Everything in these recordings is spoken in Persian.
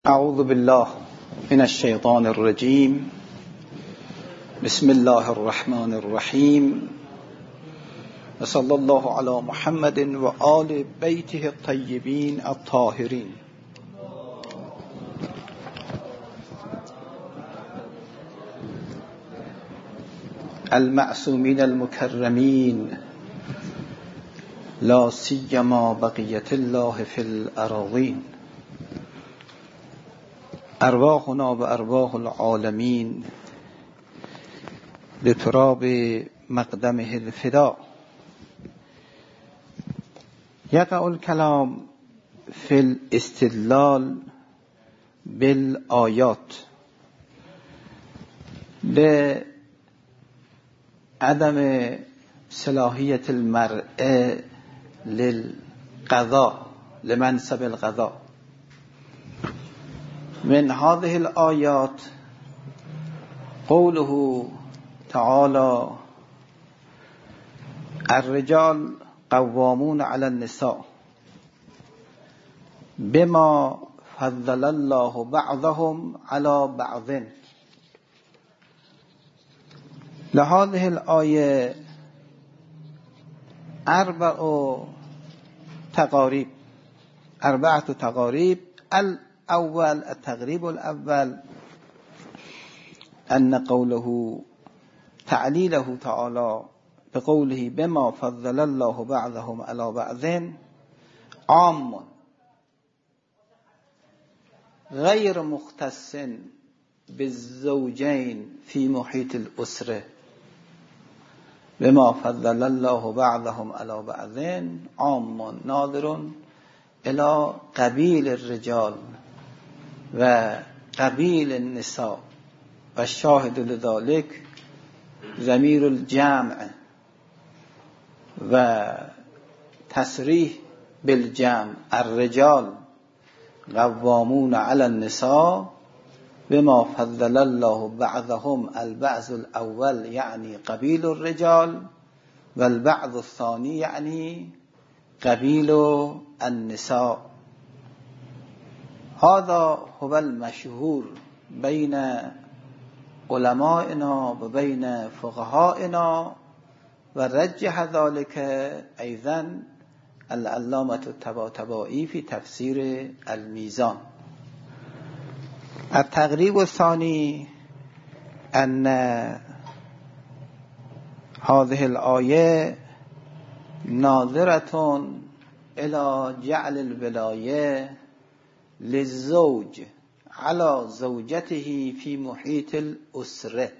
اعوذ بالله من الشیطان الرجیم. بسم الله الرحمن الرحیم و صلی الله علی محمد و آل بیته الطیبین الطاهرین. المعصومین المکرمین، لا سیما بقیت الله فی الاراضین. ارواحنا و ارواح العالمین لتراب مقدمه الفدا. یقع الکلام فی الاستدلال بالآیات لعدم صلاحیت المرء للقضاء لمنصب القضاء. من هذه الآيات قوله تعالى: الرجال قوامون على النساء بما فضل الله بعضهم على بعض. لهذه الآية أربعة تقاريب. الأول التقريب الأول أن قوله تعليله تعالى بقوله بما فضل الله بعضهم على بعض عام غير مختص بالزوجين في محيط الأسرة. بما فضل الله بعضهم على بعض عام ناظر إلى قبيل الرجال و قبیل النساء و شاهد لذلك ضمیر الجمع و تصریح بالجمع. الرجال قوامون على النساء بما فضل الله بعضهم البعض الأول يعني قبيل الرجال والبعض الثاني يعني قبيل النساء. هذا هو المشهور بين علمائنا و بين فقهائنا و رجح ذلك أيضا العلامة الطباطبائي في تفسير الميزان. التقريب الثاني أن هذه الآية ناظرة إلى جعل الولاية للزوج على زوجته في محيط الأسرة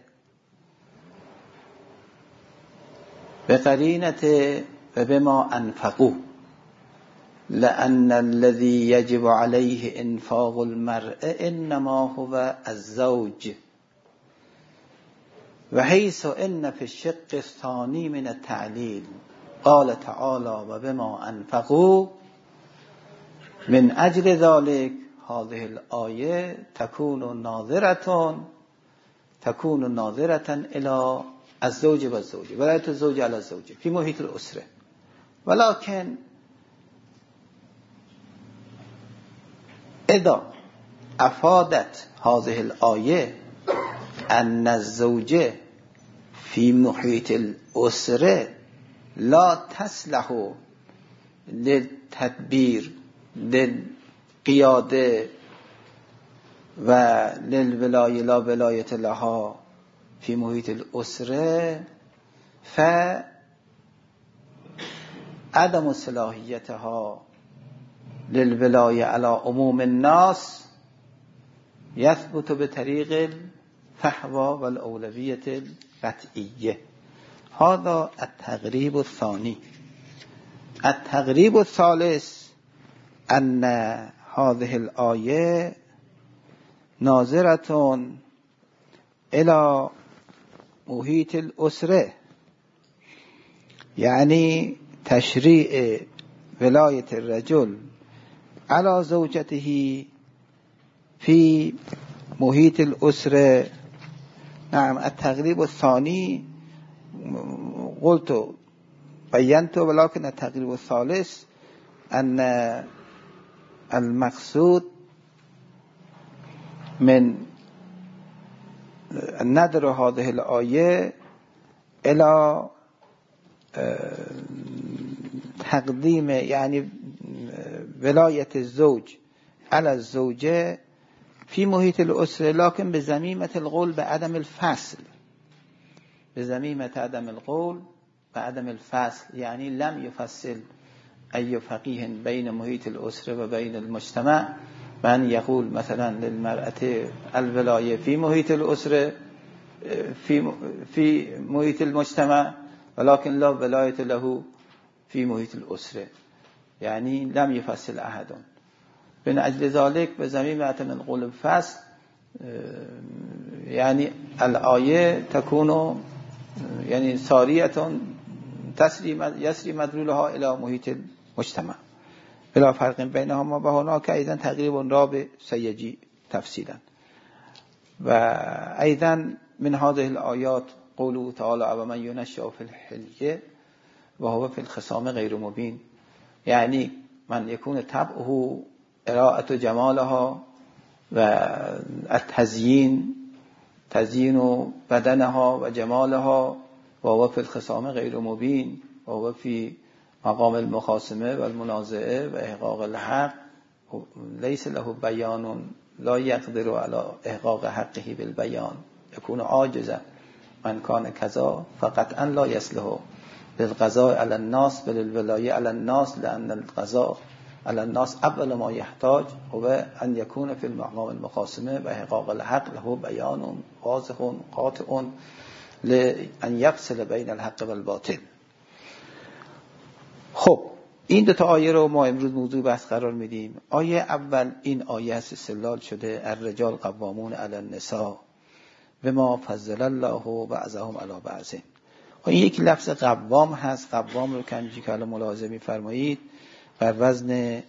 بقرينة وبما أنفقوا، لأن الذي يجب عليه إنفاق المرء إنما هو الزوج. وحيث إن في الشق الثاني من التعليل قال تعالى وبما أنفقوا، من أجل ذلك هذه الآية تكون ناظرة إلى الزوج والزوجة، ولاية الزوج على الزوجة في محيط الأسرة. ولكن إذا أفادت هذه الآية أن الزوجة في محيط الأسرة لا تصلح للتدبير للقيادة و للولاية لا ولاية لها في محيط الأسرة، فعدم صلاحيتها للولاية على عموم الناس يثبت بطريق الفحوى والأولوية القطعية. هذا التقريب الثاني. التقريب الثالث أن هذه الآية ناظرة إلى محيط الأسرة، يعني تشريع ولاية الرجل على زوجته في محيط الأسرة. نعم، التقريب الثاني قلت بينت، ولكن التقريب الثالث أن المقصود من ندر هذه الآیه الى تقدیم یعنی ولایت الزوج علی الزوجه فی محیط الاسره، لکن به ضمیمة القول به عدم الفصل، به ضمیمة عدم القول به عدم الفصل، یعنی لم یفصل ای فقیه بین محیط الاسره و بین المجتمع، من یقول مثلا للمرأة الولایه فی محیط الاسره فی محیط المجتمع ولكن لا ولایت له فی محیط الاسره، یعنی لم یفصل احد. من اجل ذلك به ضمیمة من قول الفصل یعنی الآیه تکون یعنی ساریتون یسری مدلولها الى محیط المجتمع بلا فرق بینهما و هناک ایضا تقریب راب سیجی تفصیلا. و ایضا من هذه الآیات قوله تعالی و من ینشأ فی الحلیه و هو فی الخصام غیر مبین، یعنی من یکون طبعه ارائه جمالها و التزیین تزیین بدنها و جمالها و هو فی الخصام غیر مبین و هو فی مقام المخاصمه و المنازعه و احقاق الحق لیس له بیان لا یقدر علی احقاق حقه بالبیان یکون عاجزا من کان کذا فقط ان لا یصلح للقضاء علی الناس بل الولایه علی الناس لان القضاء علی الناس اول ما یحتاج هو ان یکون فی المقام المخاصمه و احقاق الحق له بیان واضح قاطع لان یفصل بین الحق و الباطل. خب این دو تا آیه رو ما امروز موضوع بحث قرار میدیم. آیه اول این آیه است استدلال شده الرجال قوامون علی النساء بما فضل الله بعضهم علی بعض. این یک لفظ قوام هست. قوام رو کنجی که الان ملاحظه می‌فرمایید بر وزن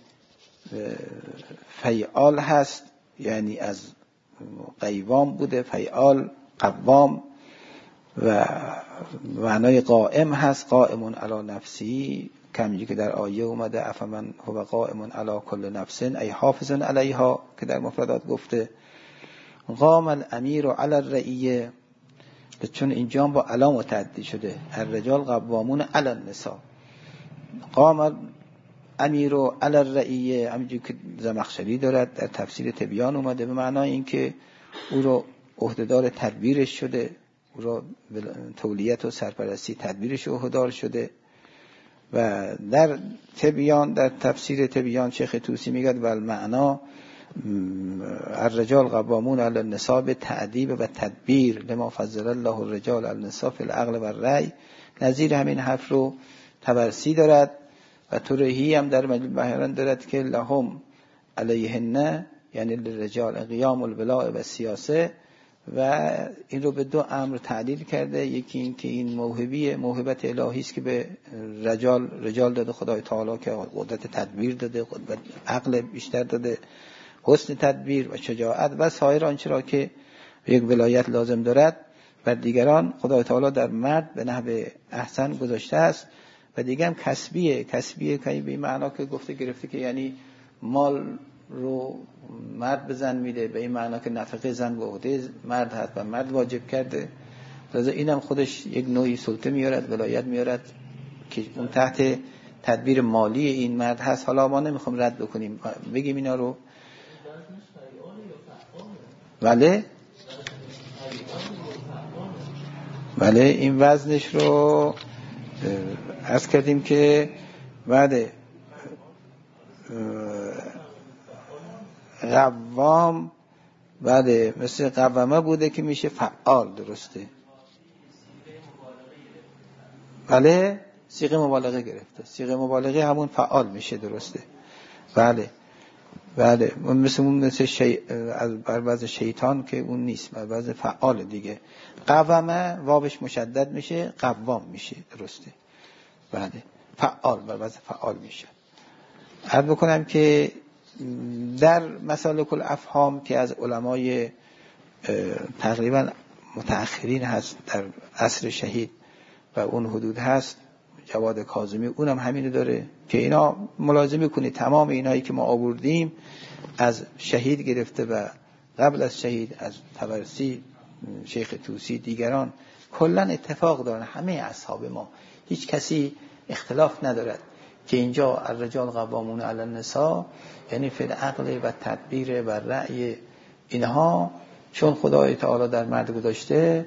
فیعال هست، یعنی از قیوام بوده فیعال قوام، و معنای قائم هست قائمون علی نفسی، کمی که در آیه اومده افمن هو قائمون علی کل نفس ای حافظون علیها که در مفردات گفته. قام الامیر علی الرعیه، چون اینجا با علا متعدی شده الرجال قوامون علی النساء. قام امیر علی الرعیه همینجوری که زمخشری دارد در تفسیر تبیان اومده به معنای اینکه او رو عهدهدار تدبیرش شده، او رو تولیت و سرپرستی تدبیرش عهدهدار شده. و در تبیان در تفسیر تبیان شیخ طوسی میگه و المعنا الرجال قوامون علی النساء به تعدیب و تدبیر لما فضل الله الرجال علی النساء فی العقل و الرأی. نظیر همین حرف رو طبرسی دارد و ترهی هم در مجموع بحران دارد که لهم علیهن یعنی للرجال قیام الولاء و سیاسه، و این رو به دو امر تعلیل کرده. یکی این که این موهبت الهی است که به رجال داده خدای تعالی که قدرت تدبیر داده، قدرت عقل بیشتر داده، حسن تدبیر و شجاعت و سایر آنچه را که یک ولایت لازم دارد بر دیگران خدای تعالی در مرد به نحو احسن گذاشته است. و دیگه هم کسبیه که به این معنا که گفته گرفته که یعنی مال رو مرد به زن میده، به این معنا که نفقه زن به عهده مرد هست و مرد واجب کرده. لذا اینم خودش یک نوعی سلطه میارد، ولایت میارد که اون تحت تدبیر مالی این مرد هست. حالا ما نمیخوام رد بکنیم، بگیم اینا رو. بله این وزنش رو عرض کردیم که بعد قوام بعد مثل قوامه بوده که میشه فعال. درسته؟ بله صیغه مبالغه گرفته. صیغه مبالغه همون فعال میشه. درسته؟ بله مثل بر وزن شیطان که اون نیست، بر وزن فعال دیگه. قوامه وابش مشدد میشه قوام میشه. درسته؟ بله فعال بر وزن فعال میشه. عرض بکنم که در مسالک الافهام که از علمای تقریبا متأخرین هست در عصر شهید و اون حدود هست، جواد کاظمی اونم همینو داره که اینا ملاحظه میکنید تمام اینایی که ما آوردیم از شهید گرفته و قبل از شهید از طبرسی، شیخ طوسی، دیگران کلا اتفاق دارن، همه اصحاب ما هیچ کسی اختلاف ندارد که اینجا الرجال قوامون علی النساء یعنی فی العقل و تدبیر و رأی اینها، چون خدای تعالی در مرد گذاشته،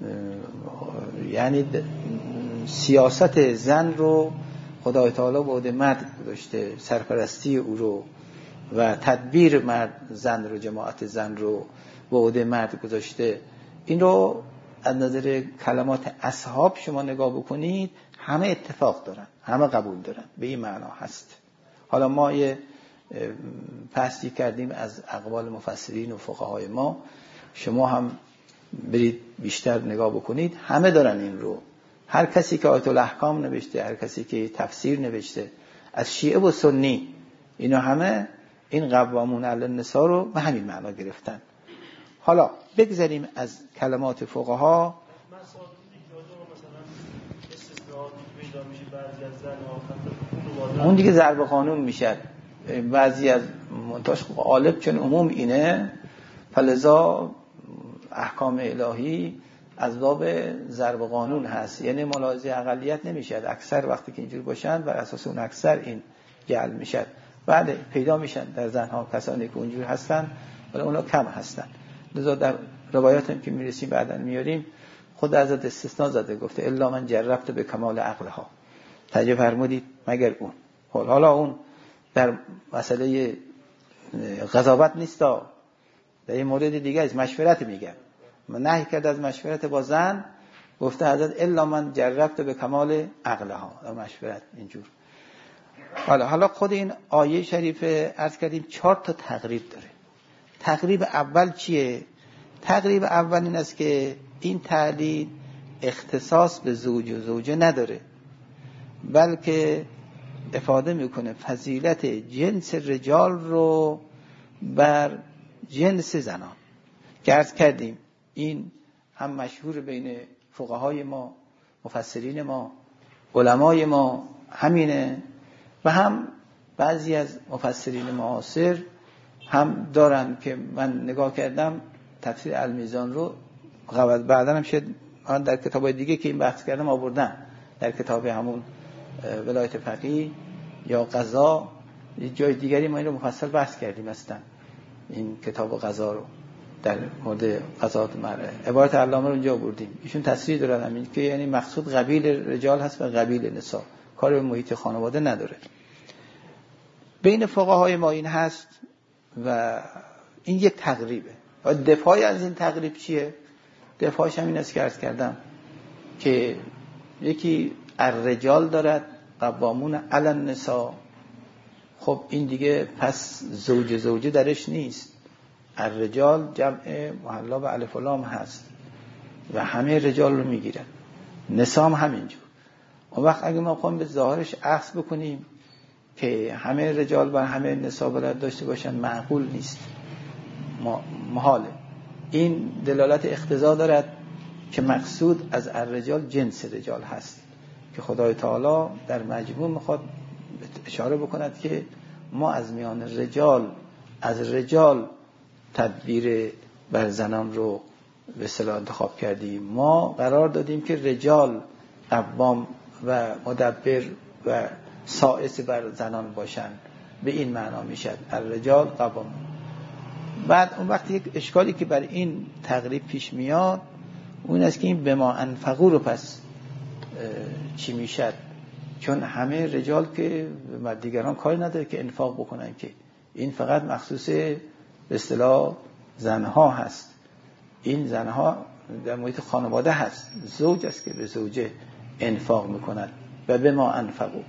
یعنی سیاست زن رو خدای تعالی به عهده مرد گذاشته، سرپرستی او رو و تدبیر مرد زن رو، جماعت زن رو به عهده مرد گذاشته. این رو از نظر کلمات اصحاب شما نگاه بکنید، همه اتفاق دارن، همه قبول دارن، به این معنا هست. حالا ما یه بحثی کردیم از اقوال مفسرین و فقهای ما، شما هم برید بیشتر نگاه بکنید، همه دارن این رو. هر کسی که آیت الاحکام نوشته، هر کسی که تفسیر نوشته، از شیعه و سنی، اینا همه این قوامون علی النساء رو به همین معنا گرفتن. حالا بگذاریم از کلمات فقها. اون دیگه ضرب قانون میشه، بعضی از منتاش غالب چون عموم اینه، فلذا احکام الهی از باب ضرب قانون هست، یعنی ملاحظه اقلیت نمیشه. اکثر وقتی که اینجور باشن بر اساس اون اکثر این جعل میشه. بله پیدا میشن در زنها کسانی که اونجور هستن، ولی اونا کم هستن. لذا در روایات هم که میرسیم بعداً میاریم، خود حضرت استثناء زده، گفته الا من جربت به کمال عقلها، تعجب فرمودید مگر اون. حالا اون در مسئله قضاوت نیستا، در این مورد دیگه از مشورت میگن، من نهی کرد از مشورت با زن، گفته حضرت الا من جربت به کمال عقلها، مشورت اینجور. حالا خود این آیه شریفه عرض کردیم 4 تا تقریب داره. تقریب اول چیه؟ تقریب اول این است که این تعلیل اختصاص به زوج و زوجه نداره، بلکه افاده میکنه فضیلت جنس رجال رو بر جنس زنان، که عرض کردیم این هم مشهور بین فقهای ما، مفسرین ما، علمای ما همینه، و هم بعضی از مفسرین معاصر هم دارن که من نگاه کردم تفسیر المیزان رو بعداً هم شد در کتابای دیگه که این بحث کردم آوردن، در کتاب همون ولایت فقیه یا قضا، جای دیگری ما این رو مفصل بحث کردیم هستن، این کتاب قضا رو در مورد قضات مرء عبارت علامه رو اونجا آوردیم. ایشون تصریح دارن همین که یعنی مقصود قبیل رجال هست و قبیل نساء، کار به محیط خانواده نداره. بین فقهای ما این هست و این یک تقریبه. و دفاعی از این تقریب چیه؟ دفاعش هم این است که عرض کردم که یکی الرجال دارد قوامون علی النساء، خب این دیگه پس زوجه درش نیست. الرجال جمع محلا به الف و لام هست و همه رجال رو میگیرن، نساء هم همینجور. اون وقت اگه ما خواهیم به ظاهرش عکس بکنیم که همه رجال و همه نساء باید داشته باشن، معقول نیست، محاله. این دلالت اقتضا دارد که مقصود از الرجال جنس رجال هست، که خدای تعالی در مجموع میخواد اشاره بکند که ما از میان رجال، از رجال تدبیر بر زنان رو به اصطلاح انتخاب کردیم. ما قرار دادیم که رجال قوام و مدبر و سائس بر زنان باشن، به این معنا میشد الرجال قوام. بعد اون وقت یک اشکالی که بر این تقریب پیش میاد اون است که این به ما انفقو رو پس چی میشد؟ چون همه رجال که دیگران کاری نداره که انفاق بکنن، که این فقط مخصوص به اصطلاح زنها هست. این زنها در محیط خانواده هست، زوج است که به زوجه انفاق میکند و به ما انفقو.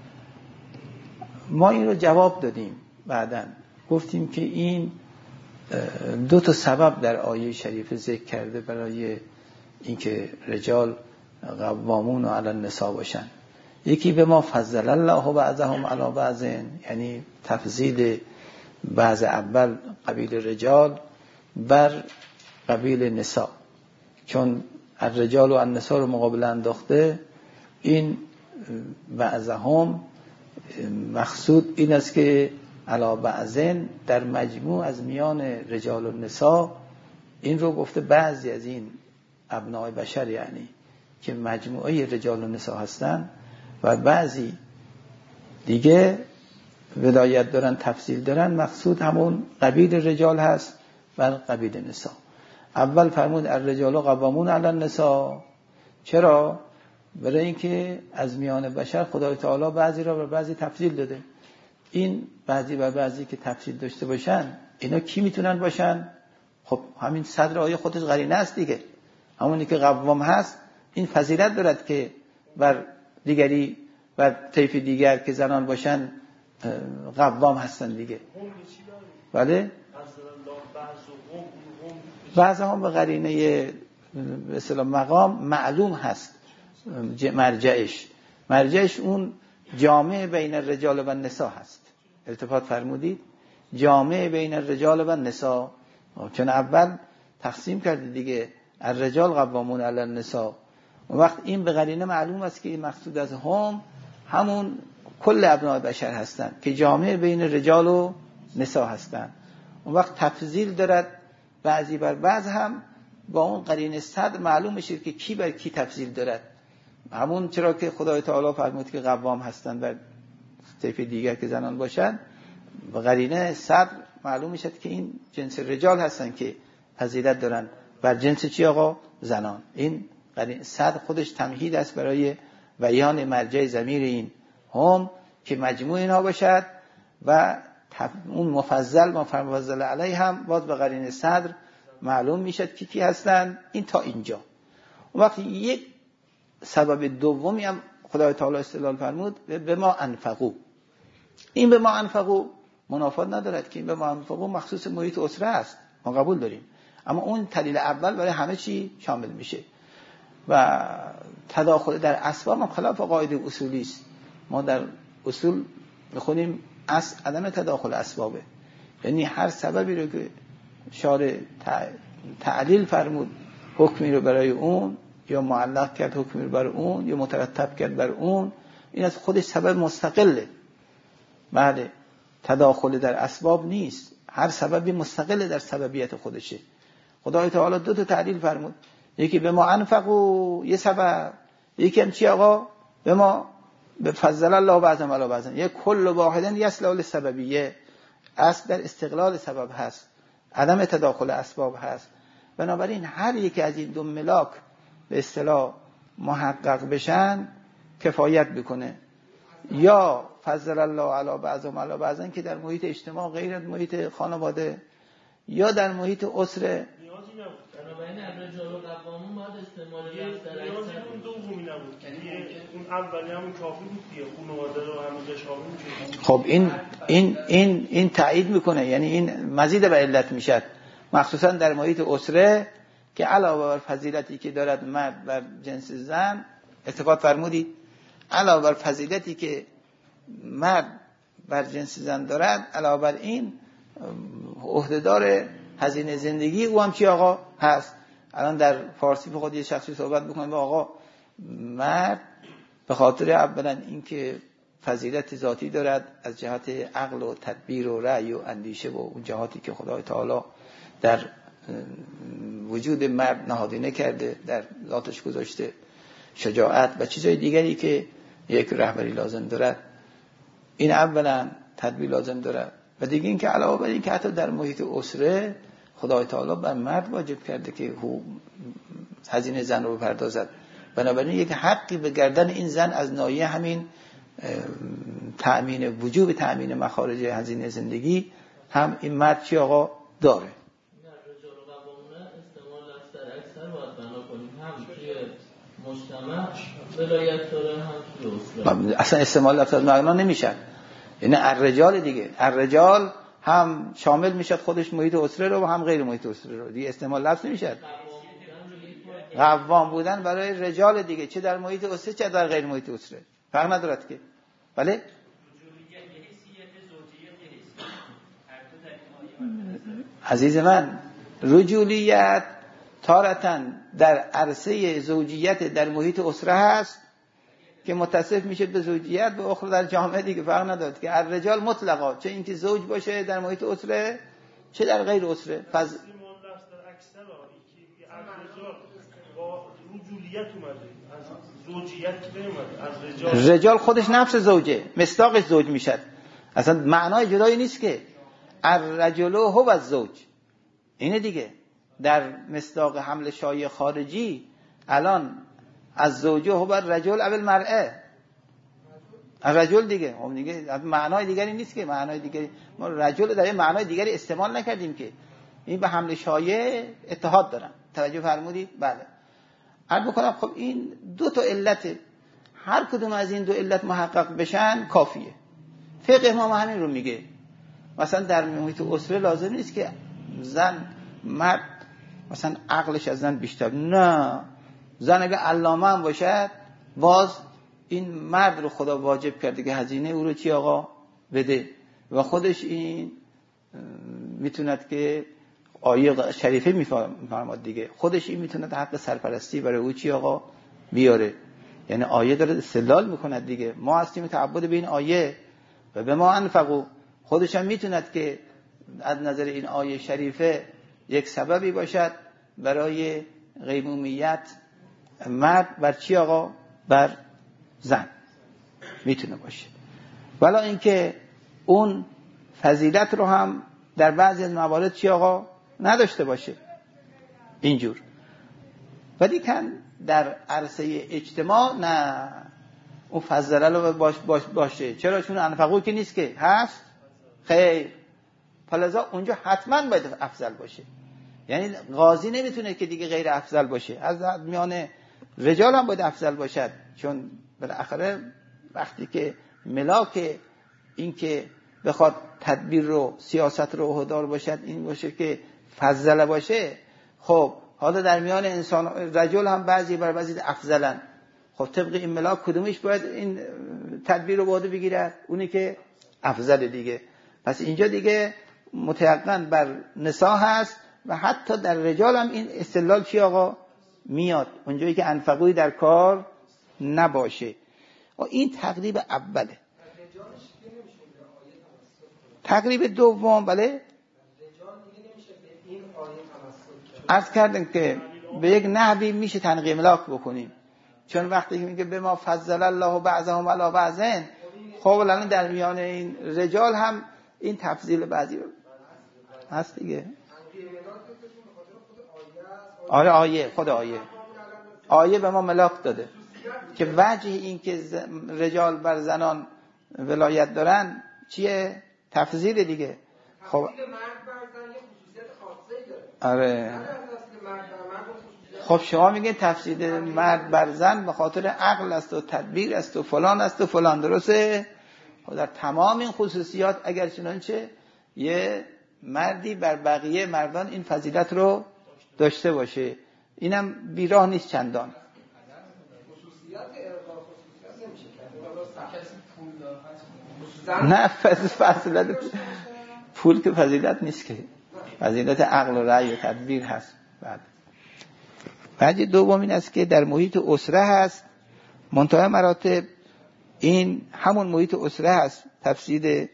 ما این رو جواب دادیم، بعداً گفتیم که این 2 تا سبب در آیه شریف ذکر کرده برای اینکه رجال قوامون علی النساء باشن. یکی به ما فضل الله بعضهم علی بعض، یعنی تفضیل بعض اول قبیل رجال بر قبیل نساء، چون الرجال و النساء رو مقابل انداخته. این بعضهم مقصود این است که علی بعضن در مجموع از میان رجال و نساء، این رو گفته بعضی از این ابنای بشر، یعنی که مجموعه رجال و نساء هستن و بعضی دیگه ولایت دارن، تفضیل دارن، مقصود همون قبیل رجال هست و قبیل نساء. اول فرمود الرجال قوامون علی النساء. چرا؟ برای اینکه از میان بشر خدای تعالی بعضی را به بعضی تفضیل داده. این بعضی و بعضی که تفضیل داشته باشن، اینا کی میتونن باشن؟ خب همین صدر آیه خودش قرینه است دیگه. همونی که قوام هست این فضیلت دارد که بر دیگری و طیف دیگر که زنان باشن قوام هستن دیگه. بله؟ بعض هم به قرینه به اصطلاح مقام معلوم هست مرجعش اون جامع بین الرجال و النساء هست. التفات فرمودید جامع بین الرجال و النساء، چون اول تقسیم کرده دیگه الرجال قوامون علی النساء. اون وقت این به قرینه معلوم است که مقصود از هم همون کل ابناء بشر هستن که جامع بین رجال و نساء هستن. اون وقت تفضیل دارد بعضی بر بعض، هم با اون قرینه صدر معلوم میشه که کی بر کی تفضیل دارد. همون چرا که خدای تعالی فرمود که قوام هستن بر طیف دیگر که زنان باشن، با قرینه صدر معلوم میشه که این جنس رجال هستن که فضیلت دارن بر جنس چی آقا؟ زنان. این قرینه صدر خودش تمهید است برای بیان مرجع ضمیر این هم که مجموع اینها باشد و اون مفضل علیه هم باز به قرینه صدر معلوم میشد که کی هستن. این تا اینجا. اون وقت یک سبب دومی هم خدای تعالی استدلال فرمود به ما انفقو. این به ما انفقو منافات ندارد که این به ما انفقو مخصوص محیط اسره است، ما قبول داریم، اما اون دلیل اول برای همه چی شامل میشه و تداخل در اسباب هم خلاف قاعده اصولی است. ما در اصول میخونیم اصل عدم تداخل اسبابه، یعنی هر سببی رو که شارع تعلیل فرمود حکمی رو برای اون یا معلق کرد حکمی رو برای اون یا مترتب کرد بر اون، این از خودش سبب مستقله. بله، تداخل در اسباب نیست، هر سببی مستقل در سببیت خودشه. خدای تعالی دو تا تعلیل فرمود، یکی به ما انفقو یه سبب، یکی هم چی آقا؟ به ما به فضل الله بعضم علی بعضم، یک کل واحدن یصلح للسببیه. اصل در استقلال سبب هست، عدم تداخل اسباب هست. بنابراین هر یک از این دو ملاک به اصطلاح محقق بشن کفایت بکنه. یا فضل الله علی بعضم علی بعضم که در محیط اجتماع غیر محیط خانواده یا در محیط اسره. بنابراین الرجال قوامون باید استعمال لفظ در اکثر اون دومی نبود، یعنی اون اولی همون کافی بود دیگه، خانواده رو همونجا شامل میشه. خب این تایید میکنه، یعنی این مزید به علت میشد، مخصوصا در محیط اسره که علاوه بر فضیلتی که دارد مرد بر جنس زن، اتفاق فرمودید علاوه بر فضیلتی که مرد بر جنس زن دارد، علاوه بر این عهدهدار هزینه زندگی او هم چی آقا هست. الان در فارسی به خود یه شخصی صحبت بکنیم با آقا مرد به خاطر اولا اینکه فضیلت ذاتی دارد از جهت عقل و تدبیر و رأی و اندیشه و اون جهاتی که خدای تعالی در وجود مرد نهادینه کرده، در ذاتش گذاشته، شجاعت و چیزهای دیگری که یک رهبری لازم دارد، این اولا تدبیر لازم دارد. و دیگه این که علاوه بر این که حتی در محیط اسره خدای تعالی بر مرد واجب کرده که هزینه زن رو بپردازد. بنابراین یک حقی به گردن این زن از ناحیه همین تأمین وجوب تأمین مخارج هزینه زندگی هم این مرد چی آقا داره. مجتمع ولایت داره هم توی اسره. اصلا استعمال لفظ معنا نمیشن، یعنی الرجال دیگه، الرجال هم شامل میشد خودش محیط اسره رو و هم غیر محیط اسره رو، دیگه استعمال لفظ نمیشد. قوام بودن برای رجال دیگه، چه در محیط اسره چه در غیر محیط اسره، فرق ندارد که. بله عزیز من، رجولیت تارتن در عرصه زوجیت در محیط اسره هست، که متصف میشه به زوجیت، به اخرى در جامعه دیگه فرق نداره که الرجال مطلقا، چه اینکه زوج باشه در محیط اسره چه در غیر اسره. رجولیت اومده از زوجیت نیومده، از رجال خودش نفس زوجه، مصداقش زوج میشد، اصلا معنای جدایی نیست که الرجل هو الزوج. اینه دیگه در مصداق حمل شایع خارجی الان از زوجه هو الرجل او المرأه، الرجل دیگه اون دیگه معنای دیگری نیست که، معنای دیگری ما رجل در معنای دیگری استعمال نکردیم که، این به حمل شایع اتحاد دارن. توجه فرمودید؟ بله. عرض بکنم خب این دو تا علت، هر کدوم از این دو علت محقق بشن کافیه. فقه ما همین رو میگه. مثلا در محیط اسره لازم نیست که زن مرد مثلا عقلش از زن بیشتر، نه، زن اگه علامه هم باشد باز این مرد رو خدا واجب کرده که هزینه او رو چی آقا بده و خودش این میتوند که آیه شریفه میفرماد دیگه، خودش این میتوند حق سرپرستی برای او چی آقا بیاره. یعنی آیه داره استدلال میکند دیگه، ما هستیم تعبد به این آیه و به ما انفقوا، خودش هم میتوند که از نظر این آیه شریفه یک سببی باشد برای قیمومیت مرد بر چی آقا؟ بر زن میتونه باشه، ولی اینکه اون فضیلت رو هم در بعضی از موارد چی آقا نداشته باشه اینجور. ولی کن در عرصه اجتماع نه، اون فضله رو باشه. چرا؟ چون انفقو که نیست که هست خیر، فلذا اونجا حتما باید افضل باشه. یعنی قاضی نمیتونه که دیگه غیر افضل باشه، از میان رجال هم باید افضل باشد، چون بالاخره وقتی که ملاک این که بخواد تدبیر رو سیاست رو عهده‌دار باشد این باشه که فضل باشه. خب حالا در میان انسان رجل هم بعضی بر بعضی افضلن، خب طبق این ملاک کدومش باید این تدبیر رو به عهده بگیرد؟ اونی که افضل دیگه. پس اینجا دیگه متيقن بر نساء هست و حتی در رجال هم این استدلال چی آقا میاد، اونجایی که انفقوی در کار نباشه. و این تقریب اوله. تقریب دوم بله عرض کردم که به یک نحوی میشه تنقیه ملاک بکنیم، چون وقتی که میگه به ما فضل الله بعضهم علی بعض، خب الان در میان این رجال هم این تفضیل بعضی هست دیگه. آره آیه، خود آیه به ما ملاک داده که وجه این که رجال بر زنان ولایت دارن چیه؟ تفضیل دیگه. خب آره، خب شما میگه تفضیل مرد بر زن به خاطر عقل است و تدبیر است و فلان است و فلان، درسته؟ خب در تمام این خصوصیات اگر چنانچه یه مردی بر بقیه مردان این فضیلت رو داشته باشه، اینم بیراه نیست چندان. نه فضیلت پول که فضیلت نیست که، فضیلت عقل و رأی و تدبیر هست. بعد دوم این است که در محیط اسره هست، منتهی مراتب این همون محیط اسره هست تفسیر،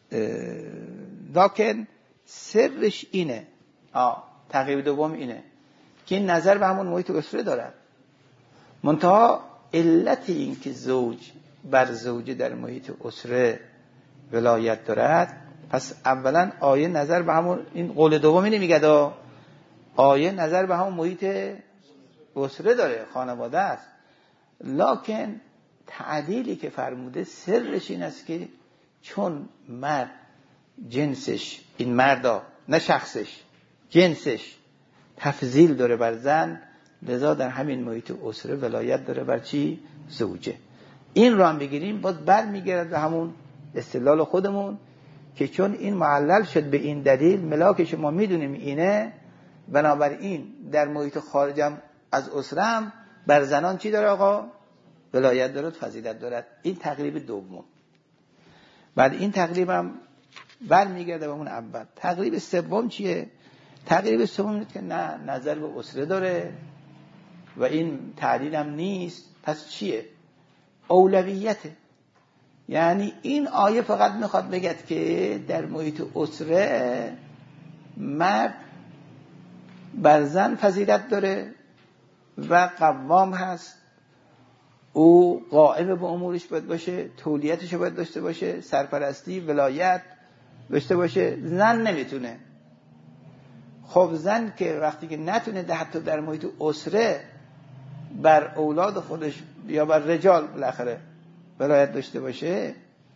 لکن سرش اینه، تقریب دوم اینه که این نظر به همون محیط اسره دارد، منتها علت این که زوج بر زوجه در محیط اسره ولایت دارد. پس اولا آیه نظر به همون، این قول دومی نمیگه، آیه نظر به همون محیط اسره داره، خانواده است، لکن تعدیلی که فرموده سرش این است که چون مرد جنسش، این مردا نه شخصش، جنسش تفضیل داره بر زن، لذا در همین محیط اسره ولایت داره بر چی؟ زوجه. این رو هم بگیریم باز بر میگرد به همون استدلال خودمون که چون این معلل شد به این دلیل، ملاک شما میدونیم اینه، بنابراین در محیط خارجم از اسره هم بر زنان چی داره آقا؟ ولایت دارد، فضیلت دارد. این تقریب دوم. بعد این تقریبم بر میگرده به اون اول. تقریب سوم چیه؟ تقریب سوم اینه که نه، نظر به اسره داره و این تعلیل هم نیست. پس چیه؟ اولویته. یعنی این آیه فقط میخواد بگد که در محیط اسره مرد بر زن فضیلت داره و قوام هست، او قائم به امورش باید باشه، تولیتش باید داشته باشه، سرپرستی ولایت داشته باشه. زن نمیتونه. خب زن که وقتی که نتونه حتی در محیط اسره بر اولاد خودش یا بر رجال بالاخره ولایت داشته باشه،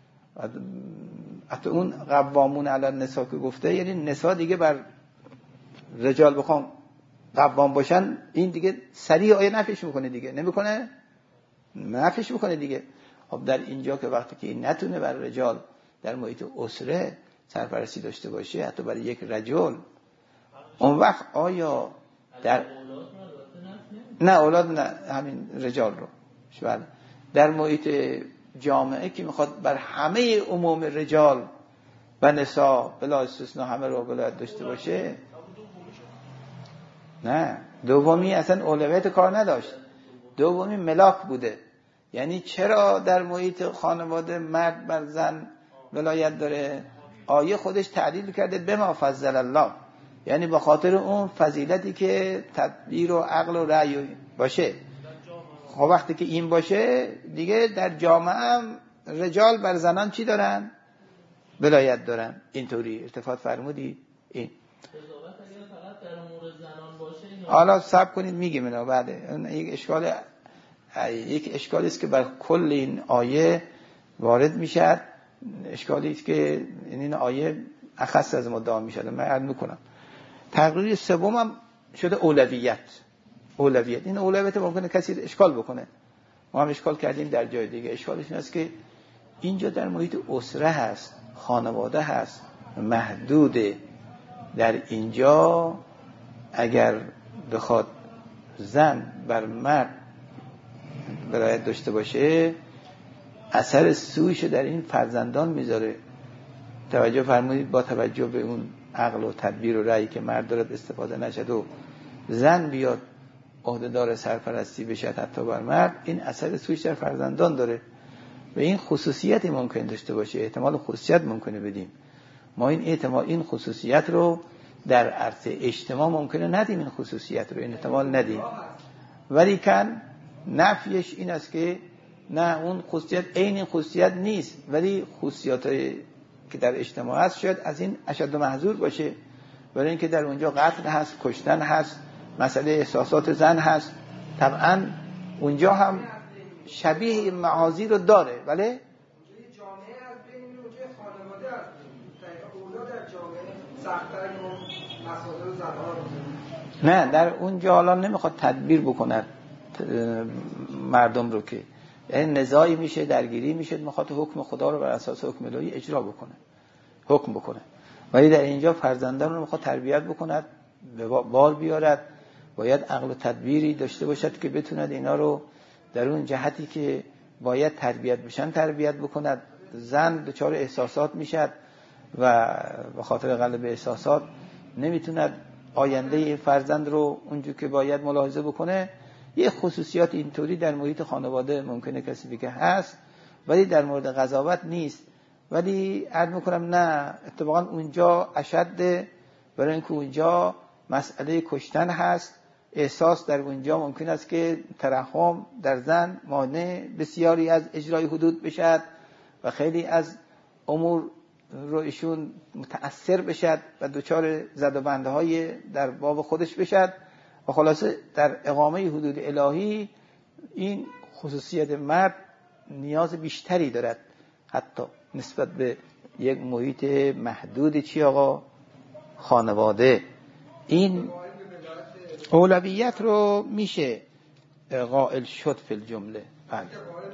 حتی اون قوامون علی النساء که گفته، یعنی نساء دیگه بر رجال بخوام قوام باشن، این دیگه سریع آیه نفیش میکنه دیگه، نمیکنه؟ نفیش میکنه دیگه. خب در اینجا که وقتی که این نتونه بر رجال در محیط اسره سرپرستی داشته باشه، حتی برای یک رجل، اون وقت آیا در نه اولاد نه همین رجال رو بله در محیط جامعه که میخواد بر همه عموم رجال و نساء بلا استثناء همه رو ولایت داشته باشه، نه دومی اصلا اولویت کار نداشت، دومی ملاک بوده. یعنی چرا در محیط خانواده مرد بر زن ولایت داره؟ آیه خودش تعلیل کرده بما فضل الله، یعنی به خاطر اون فضیلتی که تدبیر و عقل و رأی باشه. خب وقتی که این باشه دیگه در جامعه هم رجال بر زنان چی دارن؟ ولایت دارن. اینطوری ارتفاع فرمودی این حالا صبر کنید میگیم اینا بعد. یک اشکالی است که بر کل این آیه وارد میشه، اشکالی است که این آیه اخص از مدعا میشه. من عرض میکنم تقریر سوم هم شده اولویت. این اولویت ممکنه کسی اشکال بکنه، ما هم اشکال کردیم در جای دیگه. اشکالش این است که اینجا در محیط اسره هست، خانواده هست، محدوده. در اینجا اگر بخواد زن بر مرد ولایت داشته باشه، اثر سویش در این فرزندان میذاره. توجه فرمودید با توجه به اون عقل و تدبیر و رأیی که مرد دارد استفاده نشد و زن بیاد عهدهدار سرپرستی بشه حتی بر مرد، این اثر سویش در فرزندان داره و این خصوصیتی ممکن داشته باشه، احتمال خصوصیت ممکنه بدیم. ما این خصوصیت رو در عرصه اجتماع ممکنه ندیم، این خصوصیت رو این احتمال ندیم، ولی کن نفیش این است که نه اون خصوصیت عین این خصوصیت نیست، ولی خصوصیاتی که در اجتماع هست شاید از این اشد و محظور باشه، برای اینکه در اونجا قتل هست، کشتن هست، مسئله احساسات زن هست، طبعا اونجا هم شبیه این معاذی رو داره. بله جامعه از بین اونجا خانواده هست، اولاد در جامعه سخت‌تر مسائل زن‌ها رو نه در اونجا حالا نمیخواد تدبیر بکند مردم رو، که یعنی نزاعی میشه، درگیری میشه، میخواد حکم خدا رو بر اساس حکم الهی اجرا بکنه، حکم بکنه. ولی در اینجا فرزندان رو میخواد تربیت بکند، به بال بیارد، باید عقل و تدبیری داشته باشد که بتوند اینا رو در اون جهتی که باید تربیت بشن تربیت بکند. زن دچار احساسات میشد و به خاطر غلبه احساسات نمیتوند آینده فرزند رو اونجور که باید ملاحظه بکنه. یه خصوصیات اینطوری در محیط خانواده ممکنه کسی بگه هست، ولی در مورد قضاوت نیست. ولی عرض میکنم نه، اتفاقا اونجا اشده، برای اینکه اونجا مسئله کشتن هست، احساس در اونجا ممکن است که ترحم در زن مانع بسیاری از اجرای حدود بشد و خیلی از امور رو ایشون متأثر بشد و دچار زد و بندهای در باب خودش بشد و خلاصه در اقامه حدود الهی این خصوصیت مرد نیاز بیشتری دارد حتی نسبت به یک محیط محدود چی آقا خانواده. این اولویت رو میشه قائل شد فی الجمله. بله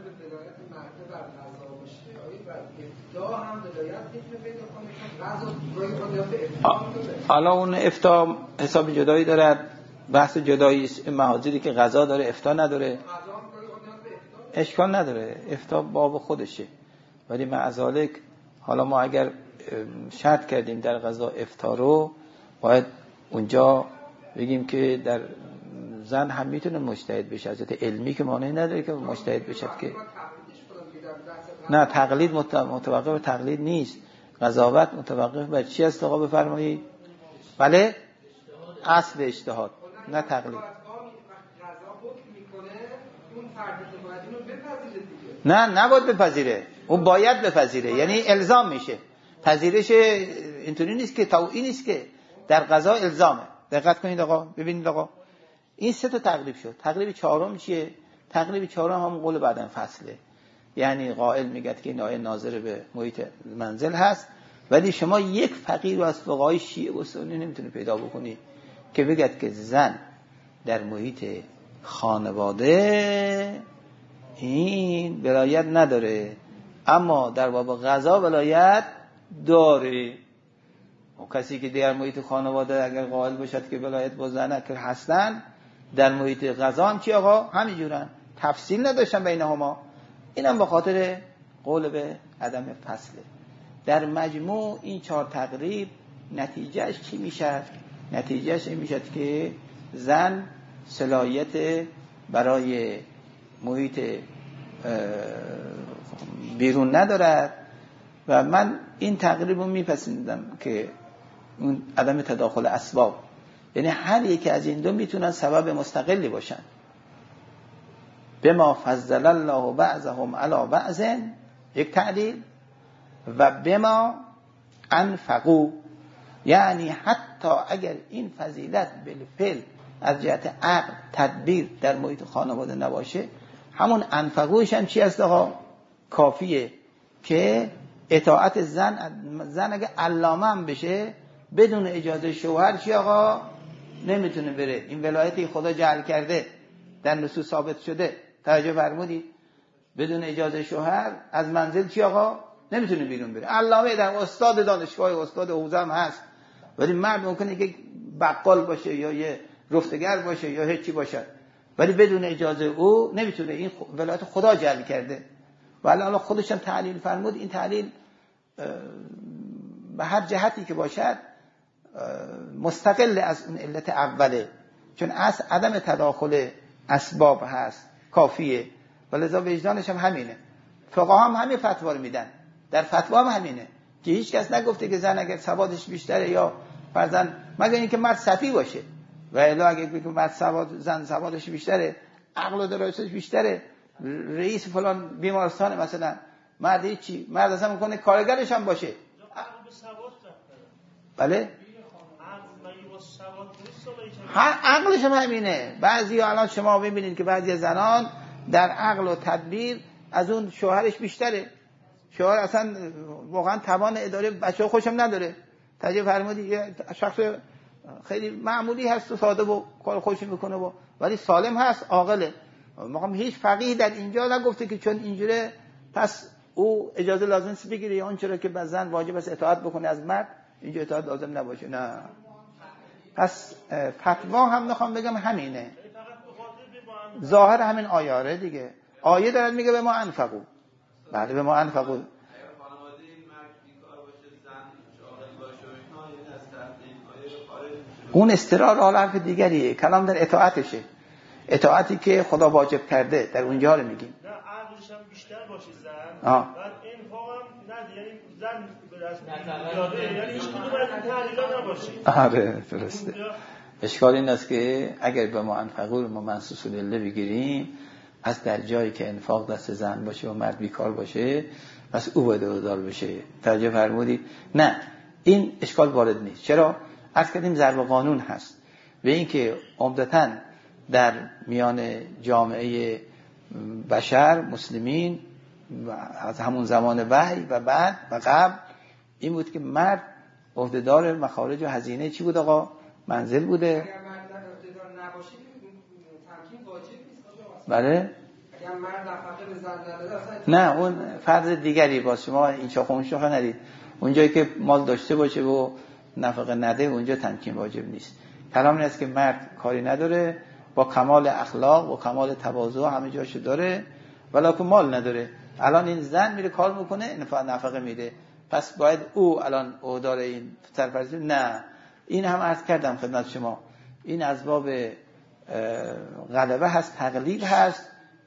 حالا اون افتا حساب جدایی دارد، بحث جدایی است. این محاضری که قضا داره افتا نداره، اشکال نداره، افتا باب خودشه. ولی معذالک حالا ما اگر شرط کردیم در قضا افتا رو، باید اونجا بگیم که در زن هم میتونه مجتهد بشه، حضرت علمی که مانعی نداره که مجتهد بشه. که نه تقلید متوقف تقلید نیست. قضاوت متوقف بر چی است آقا بفرمایید؟ بله اصل اجتهاد نه تقلید. نه نباید بپذیره، اون باید بپذیره، یعنی الزام میشه. پذیرش اینطوری نیست که تویی نیست که در قضا الزامه. دقت کنید آقا، ببینید آقا این سه تا تقریب شد. تقریب چهارم چیه؟ تقریب چهارم همون قول بعدن فصله، یعنی قائل میگه که این آیه ناظر به محیط منزل هست، ولی شما یک فقیر رو از فقهای شیعه و سنی نمیتونه پیدا بکنی که بگد که زن در محیط خانواده این ولایت نداره اما در باب قضا ولایت داره. و کسی که در محیط خانواده اگر قائل باشد که ولایت با زن که هستن، در محیط قضا هم چی آقا؟ همینجورن، تفصیل نداشتن بینهما. اینم به خاطر قول به عدم فصله. در مجموع این چهار تقریب نتیجهش چی میشد؟ نتیجهش این میشد که زن صلاحیت برای محیط بیرون ندارد و من این تقریب رو میپسندم که اون عدم تداخل اسباب، یعنی هر یکی از این دو میتونن سبب مستقلی باشن. بما فضل الله بعضهم علی بعض یک تعلیل و بما انفقوا، یعنی حتی اگر این فضیلت بالفعل از جهت عقل تدبیر در محیط خانواده نباشه، همون انفقوش هم چی است آقا؟ کافیه که اطاعت زن اگه علامه هم بشه بدون اجازه شوهر چی آقا؟ نمیتونه بره. این ولایتی خدا جعل کرده در نصوص ثابت شده، توجه فرمودید؟ بدون اجازه شوهر از منزل چی آقا؟ نمیتونه بیرون بره. علامه در استاد دانشگاه، استاد حوزه هم هست، ولی مرد ممکنه که بقال باشه یا یه رفتگر باشه یا هیچی باشه، ولی بدون اجازه او نمیتونه. این ولایت خدا جعل کرده. ولی الله خودش هم تعلیل فرمود. این تعلیل به هر جهتی که باشد مستقل از اون علت اوله، چون اصل عدم تداخل اسباب هست، کافیه. ولذا وجدانش هم همینه. فقها هم همین فتوا رو میدن، در فتوا هم همینه که هیچ کس نگفته که زن اگر سوادش بیشتره یا فرضاً مگر اینکه مرد صفی باشه، و الا اگر بگه مرد زن سوادش بیشتره، عقل و درایتش بیشتره، رئیس فلان بیمارستان مثلا، مرد هیچی، مرد اصلا میکنه کارگرش هم باشه. بله عقلش هم همینه. بعضی الان شما ببینید که بعضی زنان در عقل و تدبیر از اون شوهرش بیشتره. شوهر اصلا واقعا توان اداره بچه‌ها خوشم نداره. تجربه فرمودید یه شخص خیلی معمولی هست و ساده و کار خوشی میکنه و ولی سالم هست، عاقله. ما هیچ فقیه در اینجا نگفته که چون اینجوره پس او اجازه لازم است بگیره یا اونچه که به زن واجب است اطاعت بکنه از مرد اینجا اطاعت لازم نباشه. نه، پس فتوا هم میخوام بگم همینه، ظاهر همین آیاره دیگه. آیه دارد میگه به ما انفقو. بله به ما انفقو. اون استرار حال حرف دیگریه، کلام در اطاعتشه، اطاعتی که خدا واجب کرده در اونجا رو میگیم. نه عقلش هم بیشتر باشه زن، بعد انفاق هم نه، یعنی زن به رسم اراده، یعنی هیچ کدوم از این تعلیلا نباشه. آره درسته. اشکال این است که اگر به ما انفقو رو ما منصوص الاله بگیریم، از در جایی که انفاق دست زن باشه و مرد بیکار باشه پس او باید دار بشه. توجه فرمودید؟ نه این اشکال وارد نیست. چرا؟ از کردیم ضرب قانون هست به این که عمدتاً در میان جامعه بشر مسلمین از همون زمان وحی و بعد و قبل این بود که مرد عهدهدار مخارج و هزینه چی بود آقا؟ منزل بوده. اگر مرد عهدهدار نباشه تمکین واجب نیست. بله؟ اگر مرد نفقه به زن نداده اصلا نه اون فرض دیگری باشه. شما این شاخه اون شاخه ندید. اونجایی که مال داشته باشه و نفقه نده اونجا تمکین واجب نیست. کلام این است که مرد کاری نداره، با کمال اخلاق و کمال تواضع همه جاشو داره ولی مال نداره. الان این زن میره کار میکنه نفقه میده، پس باید او الان عهدهدار این سرپرستی؟ نه، این هم عرض کردم خدمت شما، این از باب غلبه هست، تقلیل هست،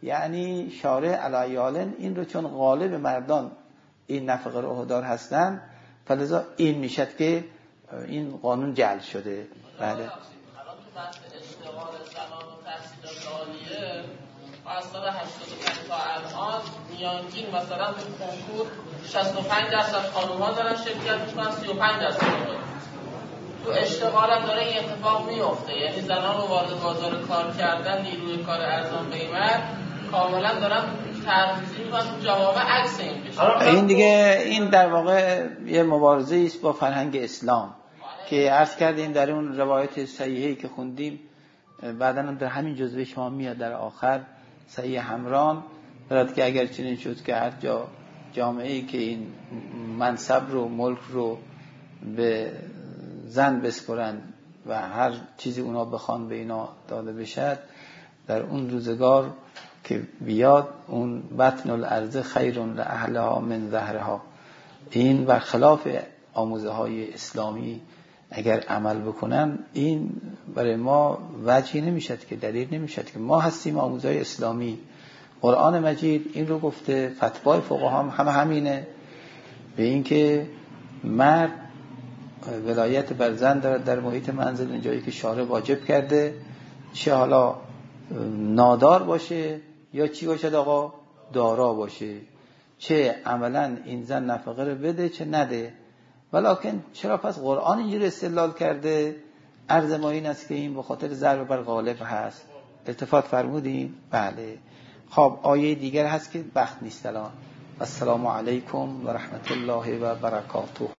یعنی شارع علیالن این رو چون غالب مردان این نفقه رو عهده‌دار هستن، فلذا این میشد که این قانون جعل شده. بله. الان تو بحث اشتغال زنان و تحصیلات عالیه از سال 85 تا الان میانگین مثلا به کنکور 65% خانم‌ها دارن شرکت میکنن، 35% تو اشتغال هم داره این اتفاق میفته. یعنی زنان رو وارد بازار کار کردن، نیروی کار ارزان قیمت کاملا دارن ترفیزی میکنن تو جوامع عکس این بشه. این دیگه این در واقع یه مبارزه است با فرهنگ اسلام که عرض کردیم در اون روایت صحیحی که خوندیم، بعداً در همین جزوه شما میاد در آخر صحیح همران برات که اگر چنین شد که هر جا جامعه‌ای که این منصب رو ملک رو به زن بسپرن و هر چیزی اونا بخوان به اینا داده بشد، در اون روزگار که بیاد اون بطن الارض خیر لاهلها من ظهرها، این برخلاف آموزه های اسلامی اگر عمل بکنن این برای ما وجهی نمیشد که دلیل نمیشد که ما هستیم آموزه های اسلامی. قرآن مجید این رو گفته، فتوای فقها هم همینه، به این که مرد ولایت بر زن دارد در محیط منزل، اونجایی که شارع واجب کرده، چه حالا نادار باشه یا چی باشه آقا دارا باشه، چه عملا این زن نفقه رو بده چه نده. ولکن چرا پس قرآن اینجوری استدلال کرده؟ عرض ما این است که این به خاطر ضرب بر غالب هست. التفات فرمودین؟ بله. خب آیه دیگر هست که وقت نیست الان. السلام علیکم و رحمت الله و برکاته.